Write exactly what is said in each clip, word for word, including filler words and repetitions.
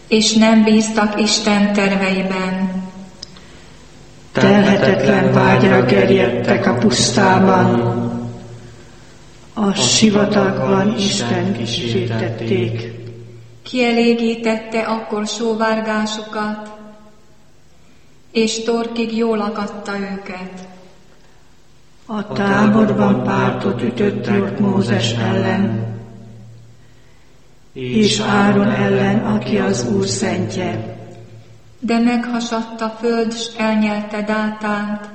és nem bíztak Isten terveiben. Telhetetlen vágyra gerjedtek a pusztában, a sivatagban Isten kísértették. Kielégítette akkor sóvárgásukat, és torkig jól akadta őket. A táborban pártot ütöttek Mózes ellen, és Áron ellen, aki az Úr szentje. De meghasadt a föld, s elnyelte Dátánt,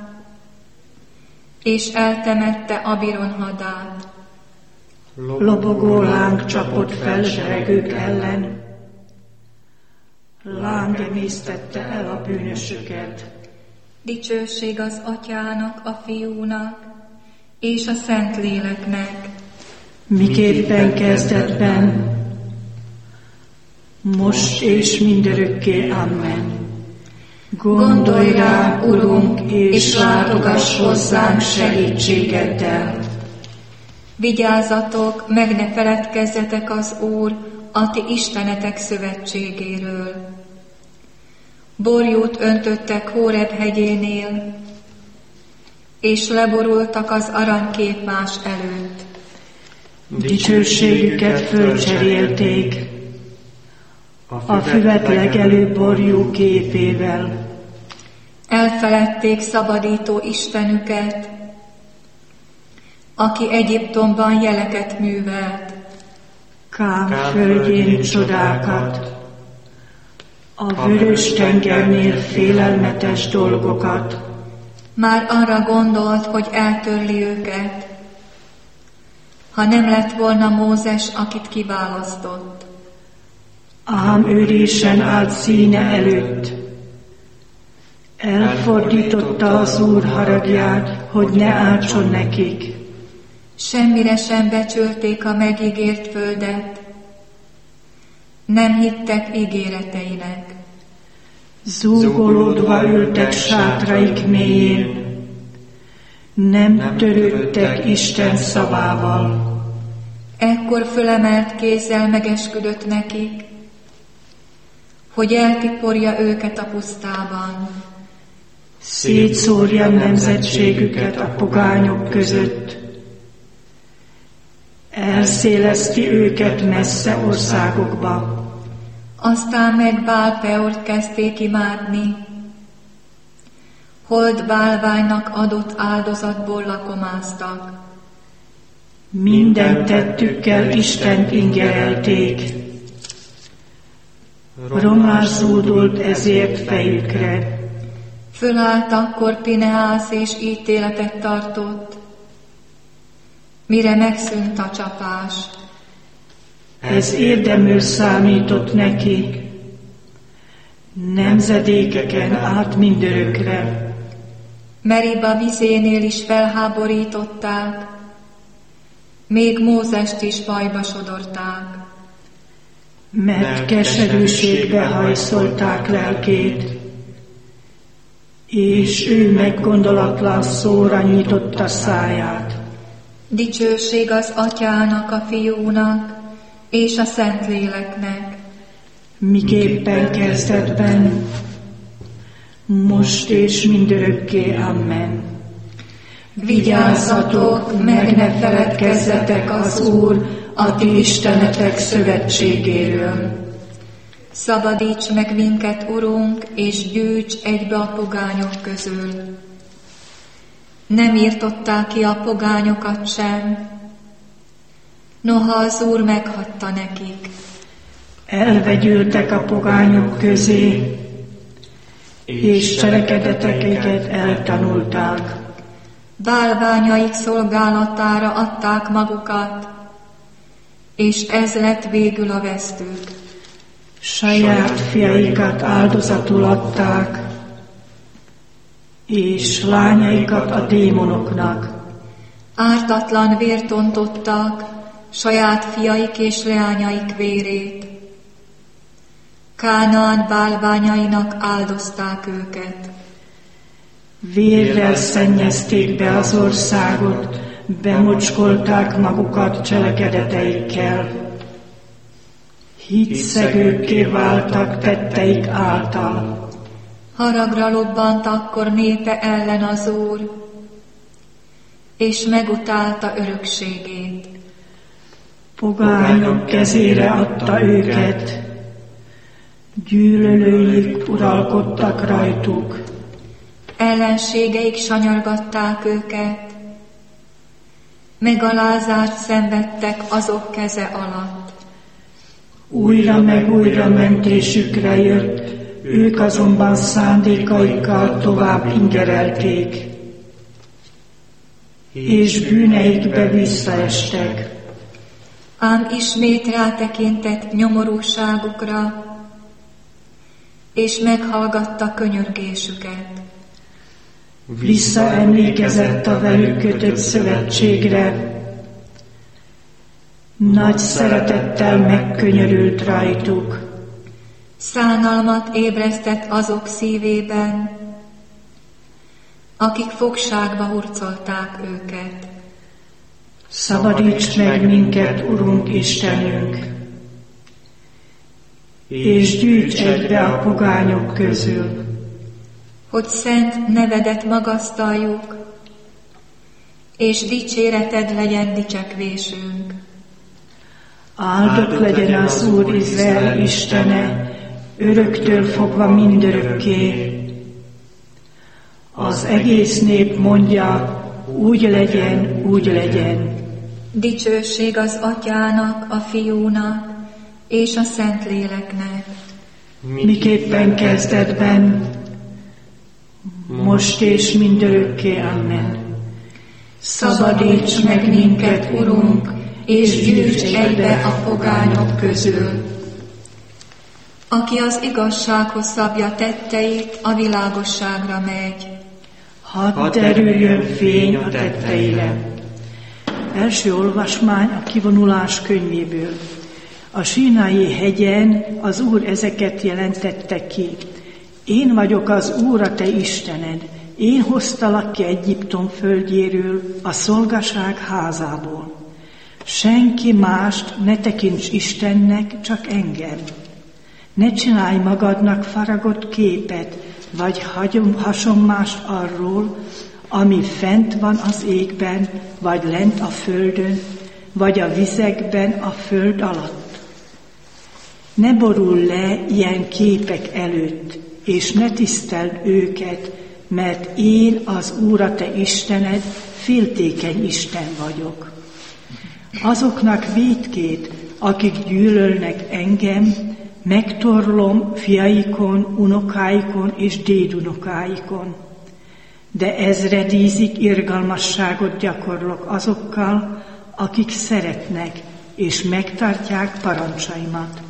és eltemette Abiron hadát. Lobogó láng csapott fel zseregők ellen, láng emésztette el a bűnösöket. Dicsőség az Atyának, a Fiúnak, és a Szentléleknek. Miképpen kezdetben, most és mindörökké. Amen. Gondolj ránk, Urunk, és látogass hozzánk segítségeddel. Vigyázzatok, meg ne feledkezzetek az Úr, a ti istenetek szövetségéről. Borjút öntöttek Hóreb hegyénél, és leborultak az aranyképmás előtt. Dicsőségüket fölcserélték a füvet legelő borjú képével. Elfeledték szabadító Istenüket, aki Egyiptomban jeleket művelt. Kám földjén csodákat, a vörös tengernél félelmetes dolgokat. Már arra gondolt, hogy eltörli őket, ha nem lett volna Mózes, akit kiválasztott. Ám őrésen állt színe előtt. Elfordította az Úr haragját, hogy ne ártson nekik. Semmire sem becsülték a megígért földet, nem hittek ígéreteinek. Zúgolódva ültek sátraik mélyén, nem törődtek Isten szavával. Ekkor fölemelt kézzel megesküdött nekik, hogy eltiporja őket a pusztában. Szétszórja nemzetségüket a pogányok között, elszéleszti őket messze országokba. Aztán meg Bál-peort kezdték imádni, hold bálványnak adott áldozatból lakomáztak. Minden tettükkel Istent ingerelték, romlás zúdult ezért fejükre. Fölállt akkor Pinehász és ítéletet tartott, mire megszűnt a csapás. Ez érdemül számított neki, nemzedékeken át mindörökre. Meriba vizénél is felháborították, még Mózest is bajba sodorták. Mert keserűségbe hajszolták lelkét, és ő meggondolatlan szóra nyitotta száját. Dicsőség az Atyának, a Fiúnak, és a Szentléleknek. Miképpen kezdetben, most és mindörökké. Amen. Vigyázzatok, meg ne feledkezzetek az Úr, a ti istenetek szövetségéről. Szabadíts meg minket, Urunk, és gyűjts egybe a pogányok közül. Nem írtották ki a pogányokat sem, noha az Úr meghagyta nekik. Elvegyültek a pogányok közé, és cselekedeteiket eltanulták. Bálványaik szolgálatára adták magukat, és ez lett végül a vesztük. Saját fiaikat áldozatul adták, és lányaikat a démonoknak. Ártatlan vért ontottak, saját fiaik és leányaik vérét. Kánaán bálványainak áldozták őket. Vérrel szennyezték be az országot, bemocskolták magukat cselekedeteikkel. Hitszegőkké váltak tetteik által. Haragra lobbant akkor népe ellen az Úr, és megutálta örökségét. Pogányok kezére adta őket, gyűlölőik uralkodtak rajtuk. Ellenségeik sanyargatták őket, megalázást szenvedtek azok keze alatt. Újra meg újra mentésükre jött, ők azonban szándékaikkal tovább ingerelték, és bűneikbe visszaestek. Ám ismét rátekintett nyomorúságukra, és meghallgatta könyörgésüket. Visszaemlékezett a velük kötött szövetségre, nagy szeretettel megkönyörült rajtuk. Szánalmat ébresztett azok szívében, akik fogságba hurcolták őket. Szabadíts meg minket, Urunk Istenünk, és gyűjts egybe a pogányok közül, hogy szent nevedet magasztaljuk, és dicséreted legyen dicsekvésünk. Áldott legyen az Úr Izrael Istene, öröktől fogva mindörökké. Az egész nép mondja, úgy legyen, úgy legyen. Dicsőség az Atyának, a Fiúnak és a Szentléleknek. Miképpen kezdetben, most és mindörökké. Amen. Szabadíts meg minket, Urunk, és gyűjts egybe a pogányok közül. Aki az igazsághoz szabja tetteit, a világosságra megy. Hadd derüljön fény a tetteire. Első olvasmány a Kivonulás könyvéből. A Sínai hegyen az Úr ezeket jelentette ki. Én vagyok az Úr, a te Istened. Én hoztalak ki Egyiptom földjéről, a szolgaság házából. Senki mást ne tekints Istennek, csak engem. Ne csinálj magadnak faragott képet, vagy hasonmást arról, ami fent van az égben, vagy lent a földön, vagy a vizekben a föld alatt. Ne borul le ilyen képek előtt, és ne tiszteld őket, mert én az Úr, a te Istened, féltékeny Isten vagyok. Azoknak vétkét, akik gyűlölnek engem, megtorlom fiaikon, unokáikon és dédunokáikon. De ezredízig irgalmasságot gyakorlok azokkal, akik szeretnek és megtartják parancsaimat.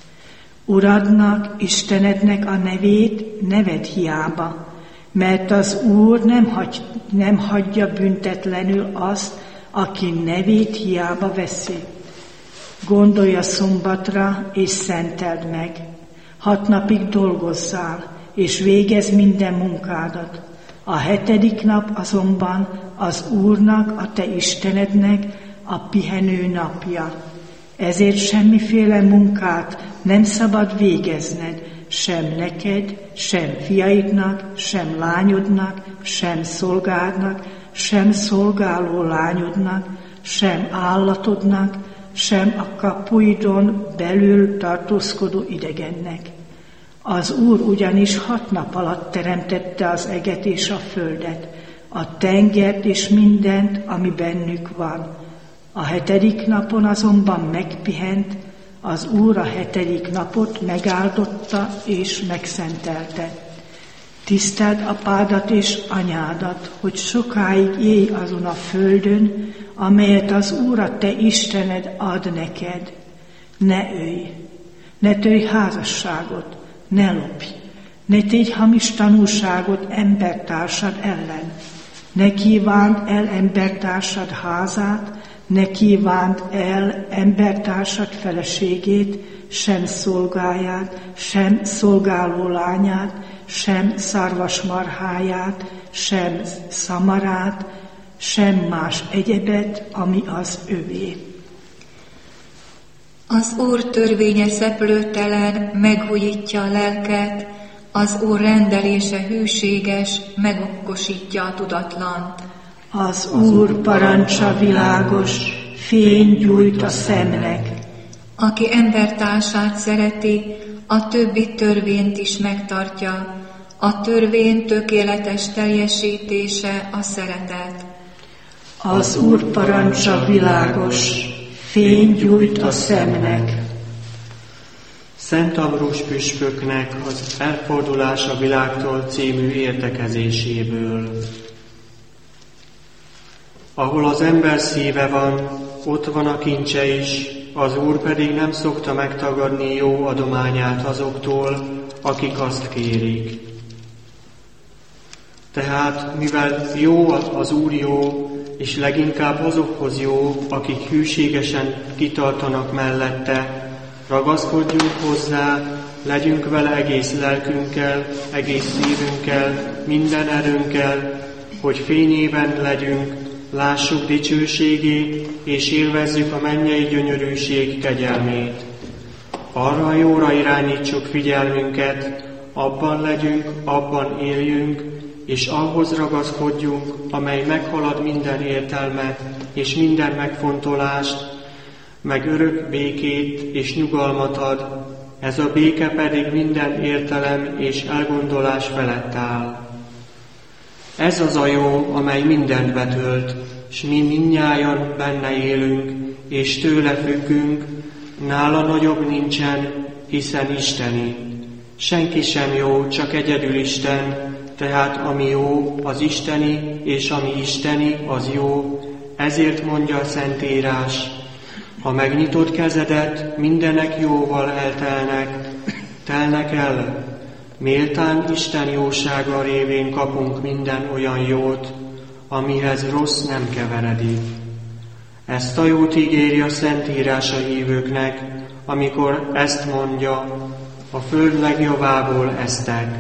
Uradnak, Istenednek a nevét ne vedd hiába, mert az Úr nem, hagy, nem hagyja büntetlenül azt, aki nevét hiába veszi. Gondolj a szombatra, és szenteld meg. Hat napig dolgozzál, és végezz minden munkádat. A hetedik nap azonban az Úrnak, a te Istenednek a pihenő napja. Ezért semmiféle munkát nem szabad végezned, sem neked, sem fiaidnak, sem lányodnak, sem szolgádnak, sem szolgáló lányodnak, sem állatodnak, sem a kapuidon belül tartózkodó idegennek. Az Úr ugyanis hat nap alatt teremtette az eget és a földet, a tengert és mindent, ami bennük van. A hetedik napon azonban megpihent, az Úr a hetedik napot megáldotta és megszentelte. Tiszteld apádat és anyádat, hogy sokáig élj azon a földön, amelyet az Úr a te Istened ad neked. Ne ölj, ne törj házasságot, ne lopj, ne tégy hamis tanúságot embertársad ellen. Ne kívánd el embertársad házát, ne kívánd el embertársad feleségét, sem szolgáját, sem szolgáló lányát, sem szarvasmarháját, sem szamarát, sem más egyebet, ami az övé. Az Úr törvénye szeplőtelen, meghújítja a lelket, az Úr rendelése hűséges, megokosítja a tudatlant. Az Úr parancsa világos, fény gyújt a szemnek. Aki embertársát szereti, a többi törvényt is megtartja. A törvény tökéletes teljesítése a szeretet. Az Úr parancsa világos, fény gyújt a szemnek. Szent Ambrus püspöknek az Elfordulás a világtól című értekezéséből. Ahol az ember szíve van, ott van a kincse is, az Úr pedig nem szokta megtagadni jó adományát azoktól, akik azt kérik. Tehát, mivel jó az Úr jó, és leginkább azokhoz jó, akik hűségesen kitartanak mellette, ragaszkodjunk hozzá, legyünk vele egész lelkünkkel, egész szívünkkel, minden erőnkkel, hogy fényében legyünk, lássuk dicsőségét, és élvezzük a mennyei gyönyörűség kegyelmét. Arra a jóra irányítsuk figyelmünket, abban legyünk, abban éljünk, és ahhoz ragaszkodjunk, amely meghalad minden értelmet és minden megfontolást, meg örök békét és nyugalmat ad, ez a béke pedig minden értelem és elgondolás felett áll. Ez az a jó, amely mindent betölt, s mi mindnyájan benne élünk, és tőle függünk, nála nagyobb nincsen, hiszen isteni. Senki sem jó, csak egyedül Isten, tehát ami jó, az isteni, és ami isteni, az jó, ezért mondja a Szentírás. Ha megnyitod kezedet, mindenek jóval eltelnek, telnek el. Méltán Isten jósága révén kapunk minden olyan jót, amihez rossz nem keveredik. Ezt a jót ígéri a Szentírás a hívőknek, amikor ezt mondja, a föld legjobbából esztek.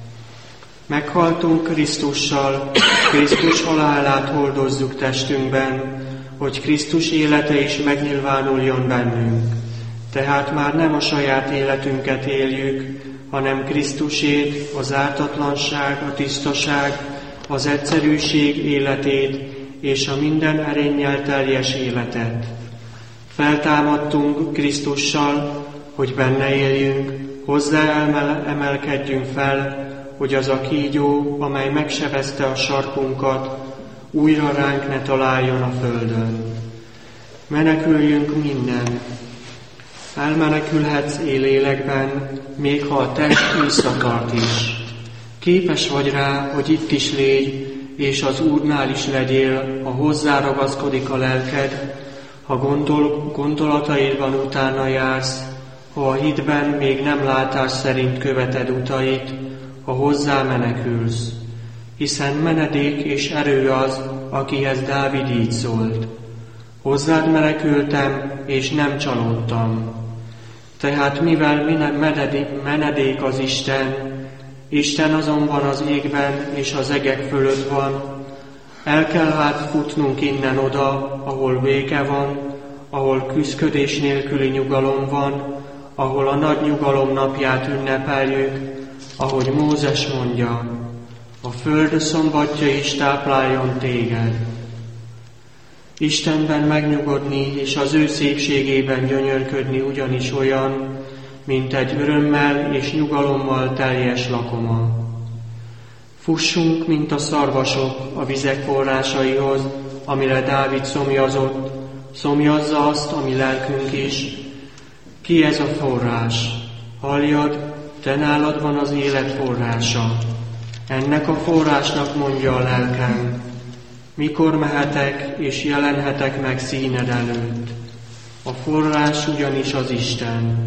Meghaltunk Krisztussal, Krisztus halálát hordozzuk testünkben, hogy Krisztus élete is megnyilvánuljon bennünk. Tehát már nem a saját életünket éljük, hanem Krisztusét, az ártatlanság, a tisztaság, az egyszerűség életét és a minden erénnyel teljes életet. Feltámadtunk Krisztussal, hogy benne éljünk, hozzá emelkedjünk fel, hogy az a kígyó, amely megsebezte a sarkunkat, újra ránk ne találjon a földön. Meneküljünk minden. Elmenekülhetsz élélekben, még ha a test visszatart is. Képes vagy rá, hogy itt is légy, és az Úrnál is legyél, ha hozzáragaszkodik a lelked, ha gondol, gondolataidban utána jársz, ha a hitben még nem látás szerint követed utait, ha hozzá menekülsz. Hiszen menedék és erő az, akihez Dávid így szólt. Hozzád menekültem, és nem csalódtam. Tehát mivel menedék az Isten, Isten azonban az égben és az egek fölött van, el kell hát futnunk innen oda, ahol béke van, ahol küszködés nélküli nyugalom van, ahol a nagy nyugalom napját ünnepeljük, ahogy Mózes mondja, a föld szombatja is tápláljon téged. Istenben megnyugodni és az ő szépségében gyönyörködni ugyanis olyan, mint egy örömmel és nyugalommal teljes lakoma. Fussunk, mint a szarvasok a vizek forrásaihoz, amire Dávid szomjazott, szomjazza azt, ami lelkünk is. Ki ez a forrás? Halljad, te nálad van az élet forrása. Ennek a forrásnak mondja a lelkem, mikor mehetek és jelenhetek meg színed előtt. A forrás ugyanis az Isten.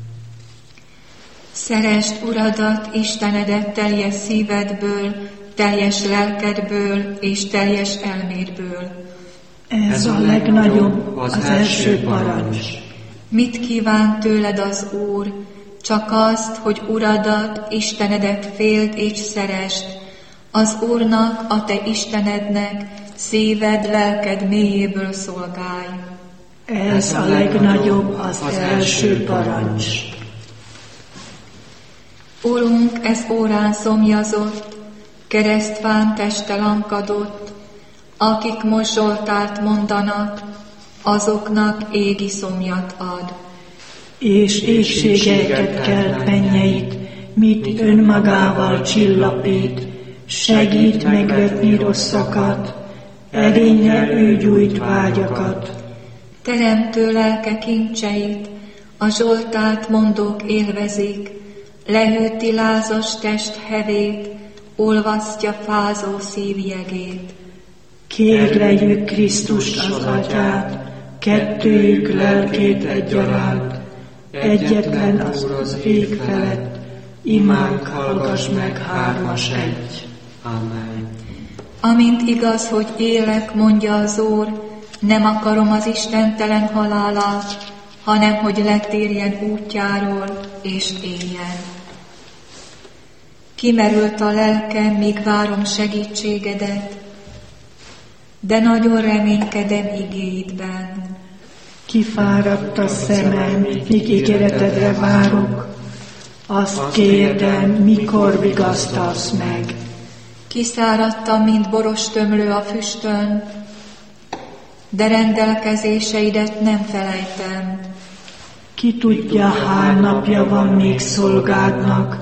Szeresd Uradat, Istenedet teljes szívedből, teljes lelkedből és teljes elmédből. Ez, Ez a legnagyobb, az, az első parancs. Mit kíván tőled az Úr? Csak azt, hogy Uradat, Istenedet féld és szeresd, az Úrnak, a te Istenednek, szíved, lelked mélyéből szolgálj. Ez a legnagyobb, az első parancs. Urunk, ez órán szomjazott, keresztfán teste lankadott, akik most Zsoltárt mondanak, azoknak égi szomjat ad. És éhségeket kelt mennyeit, mit önmagával csillapít, segít megvetni rosszakat, erénye ő gyújt vágyakat. Teremtő lelke kincseit, a Zsoltárt mondók élvezik, lehűti lázas test hevét, olvasztja fázó szívjegét. Kérlejük Krisztust az Atyát, kettőjük lelkét egyaránt, egyetlen az Úr az ég felett, imánk hallgass meg hármas egy. Amen. Amint igaz, hogy élek, mondja az Úr, nem akarom az istentelen halálát, hanem hogy letérjen útjáról és éljen. Kimerült a lelkem, míg várom segítségedet, de nagyon reménykedem igéidben. Kifáradt a szemem, míg ígéretedre várok, azt kérdem, mikor vigasztalsz meg. Kiszáradtam, mint boros tömlő a füstön, de rendelkezéseidet nem felejtem. Ki tudja, hány napja van még szolgádnak,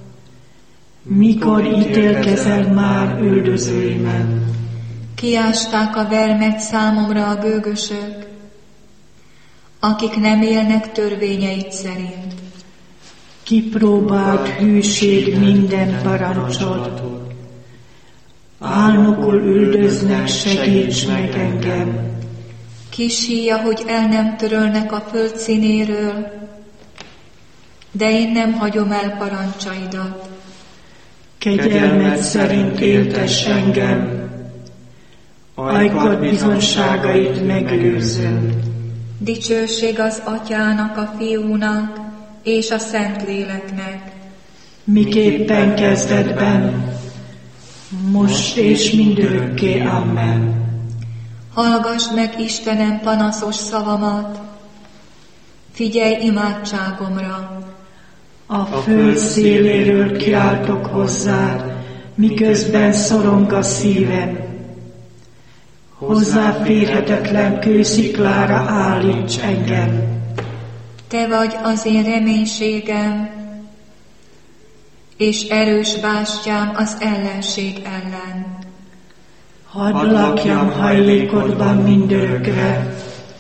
mikor ítélkezel már üldözőimen. Kiásták a vermet számomra a gőgösök, akik nem élnek törvényeit szerint. Kipróbált hűség minden parancsod, álmokul üldöznek, segíts meg engem. Kis híja, hogy el nem törölnek a föld színéről, de én nem hagyom el parancsaidat. Kegyelmed szerint éltess engem, ajkad bizonságait megőrzöm. Dicsőség az Atyának, a Fiúnak és a Szentléleknek. Miképpen kezdetben, most és mindörökké. Amen. Hallgass meg, Istenem, panaszos szavamat, figyelj imádságomra. A föld széléről kiáltok hozzád, miközben szorong a szívem. Hozzáférhetetlen kősziklára állíts engem. Te vagy az én reménységem, és erős bástyám az ellenség ellen. Hadd lakjam hajlékodban mindörökre,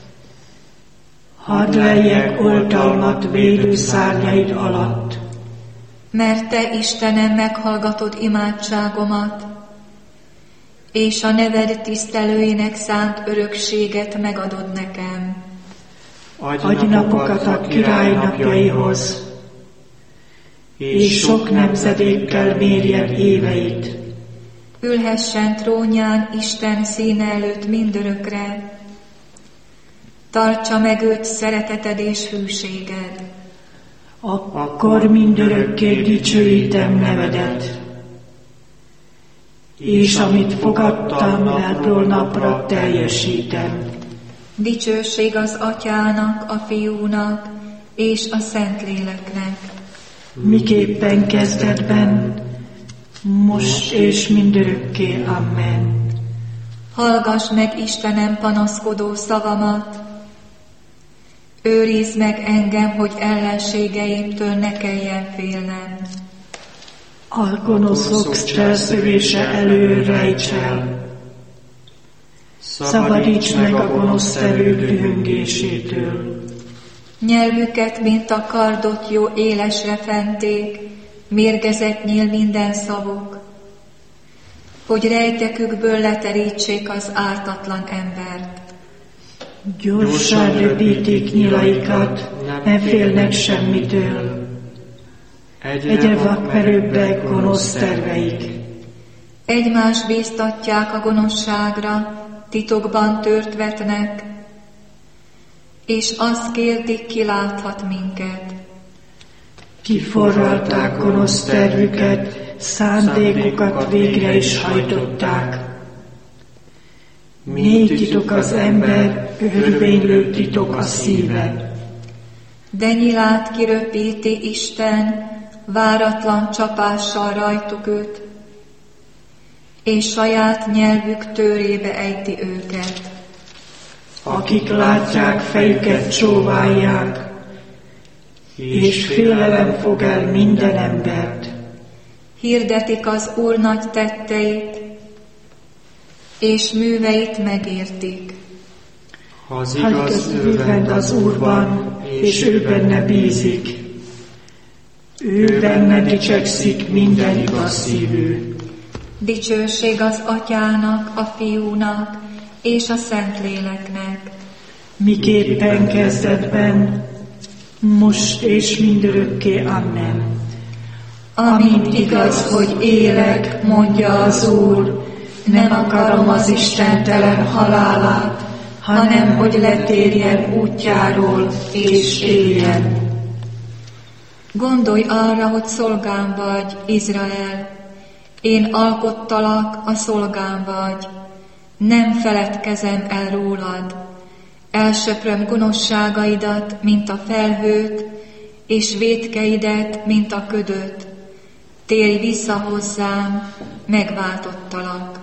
hadd lejjek oltalmat védő szárnyaid alatt. Mert Te, Istenem, meghallgatod imádságomat, és a neved tisztelőinek szánt örökséget megadod nekem. Adj napokat a király napjaihoz, és sok nemzedékkel mérjen éveit. Ülhessen trónján Isten színe előtt mindörökre, tartsa meg őt szereteted és hűséged. Akkor mindörökké dicsőítem nevedet, és amit fogadtam, napról napra teljesítem. Dicsőség az Atyának, a Fiúnak és a Szentléleknek. Miképpen kezdetben, most és mindörökké. Amen. Hallgass meg, Istenem, panaszkodó szavamat, őrizd meg engem, hogy ellenségeimtől ne kelljen félnem. A gonoszok cselszövése elől rejts el, szabadíts meg a gonosztevők dühöngésétől. Nyelvüket, mint a kardot jó élesre fenték, mérgezett nyíl minden szavuk, hogy rejtekükből leterítsék az ártatlan embert. Gyorsan röpítik nyilaikat, nem félnek semmitől. Egyre vakmerőbbek gonosz terveik. Egymást bíztatják a gonoszságra, titokban tört vetnek, és azt kérdik, ki láthat minket. Kiforralták gonosz tervüket, szándékukat végre is hajtották. Mély titok az ember, örvénylő titok a szíve. De nyilát kiröpíti Isten, váratlan csapással rajtuk őt, és saját nyelvük tőrébe ejti őket. Akik látják, fejüket csóválják, és félelem fog el minden embert. Hirdetik az Úr nagy tetteit, és műveit megértik. Az igaz örvend az Úrban, és ő benne bízik. Ő benne dicsekszik minden igaz szívű. Dicsőség az Atyának, a Fiúnak és a Szentléleknek. Miképpen kezdetben, most és mindörökké. Amen. Amint igaz, hogy élek, mondja az Úr, nem akarom az istentelen halálát, hanem hogy letérjen útjáról és éljen. Gondolj arra, hogy szolgám vagy, Izrael, én alkottalak, a szolgám vagy, nem feledkezem el rólad, elsöpröm gonoszságaidat, mint a felhőt, és vétkeidet, mint a ködöt. Térj vissza hozzám, megváltottalak.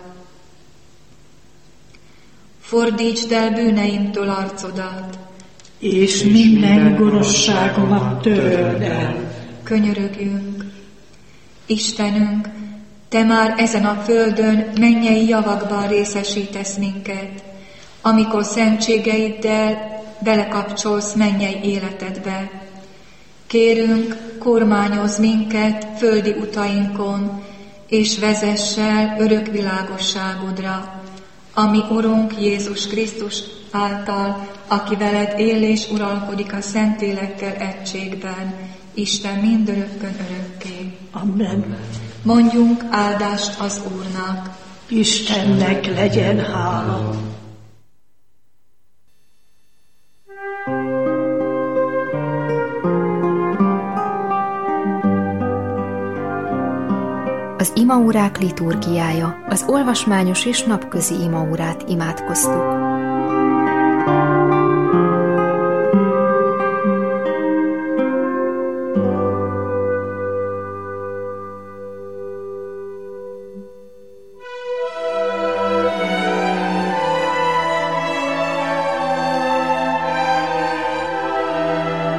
Fordítsd el bűneimtől arcodat, és minden gonoszságomat töröld el. Könyörögjünk. Istenünk, Te már ezen a földön mennyei javakban részesítesz minket, amikor szentségeiddel belekapcsolsz mennyei életedbe. Kérünk, kormányozz minket földi utainkon, és vezess el örök világosságodra, ami Urunk Jézus Krisztus által, aki veled él és uralkodik a Szentlélekkel egységben, Isten mindörökkön örökké. Amen. Mondjunk áldást az Úrnak. Istennek legyen hála. Az imaórák liturgiája, az olvasmányos és napközi imaórát imádkoztuk.